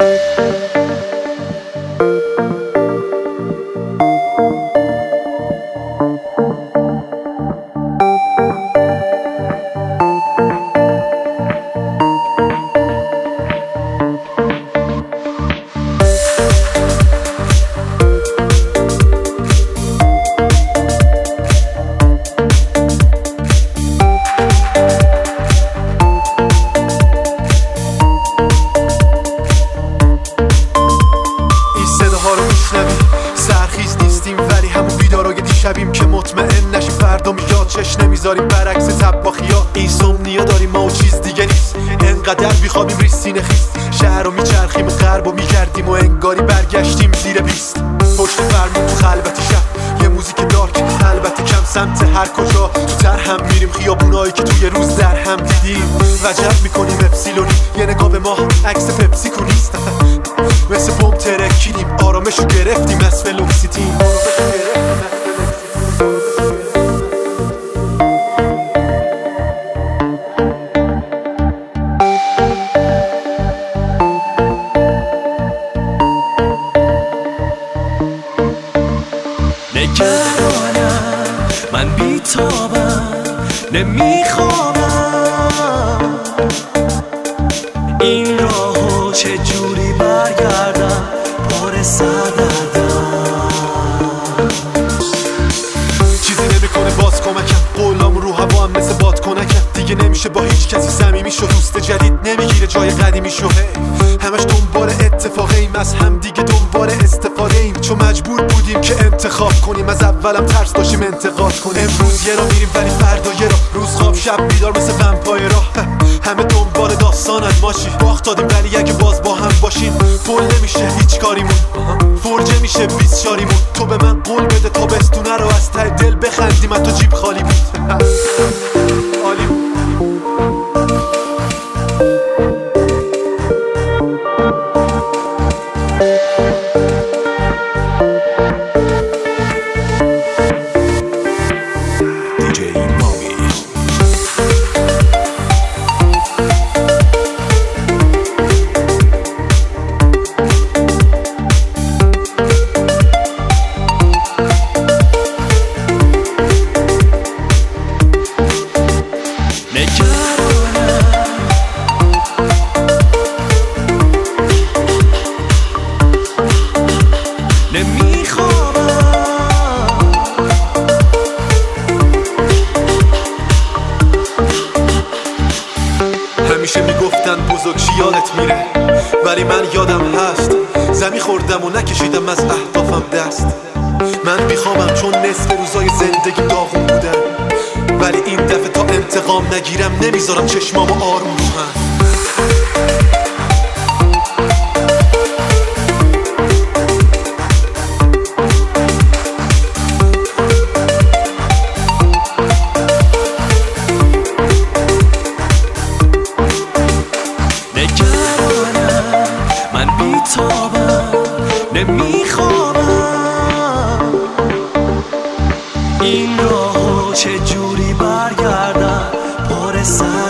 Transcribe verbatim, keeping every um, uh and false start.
شبیم که مطمئن نشیم فردا میاد چش نمیذاریم برعکس طباخیا. اینسومنیا داریم ما و چیز دیگه نیست، انقدر بیخوابیم ریز سینه خیست. شهر رو میچرخیم و غرب رو میگردیم و انگاری برگشتیم زیر بیست. پشت فرمون تو خلوت شب یه موزیک دارک، البته کم سمت هر کجا تو تر هم میریم. خیابونایی که توی روز در هم دیدیم وجب میکنیم اپسیلونی. یه نگاه به ما عکس پپسی کونیست، مثل بوم ترکیدیم آرامشو گرفتیم از فلوکسیتین. نگرانم من بیتابم نمیخوابم، این راهو چجوری برگردم پر سردردم. چیزی نمیکنه باز کمکم، قولام رو هوا هم مثل باد کنکم. دیگه نمیشه با هیچ کسی صمیمی شو، دوست جدید نمیگیره جای قدیمی شو. همش دنبال اتفاقه ایم، از هم دیگه دنبال استفاده ایم. چون مجبور بودیم که انتخاب کنیم، از اولم ترس داشتیم انتقاد کنیم. امروز یه را میریم ولی فردا یه را، روز خواب شب بیدار مثل ومپایرا. همه دنبال داستانن ماشی، باخت دادیم ولی اگه باز با هم باشیم فول نمیشه هیچ کاریمون، فرجه میشه بیست شاریمون. تو به من قول بده تابستونه رو از ته دل بخندیم، تو جیب خالی بود. عالی بود. همیشه میگفتن بزرگ یادت میره، ولی من یادم هست زمین خوردم و نکشیدم از اهدافم دست. من بیخوابم چون نصف روزای زندگی داغون بودن، ولی این دفعه تا انتقام نگیرم نمیذارم چشمامو آروم رو هم. من بیتابم نمیخوابم، این راهو چجوری برگردم پر سر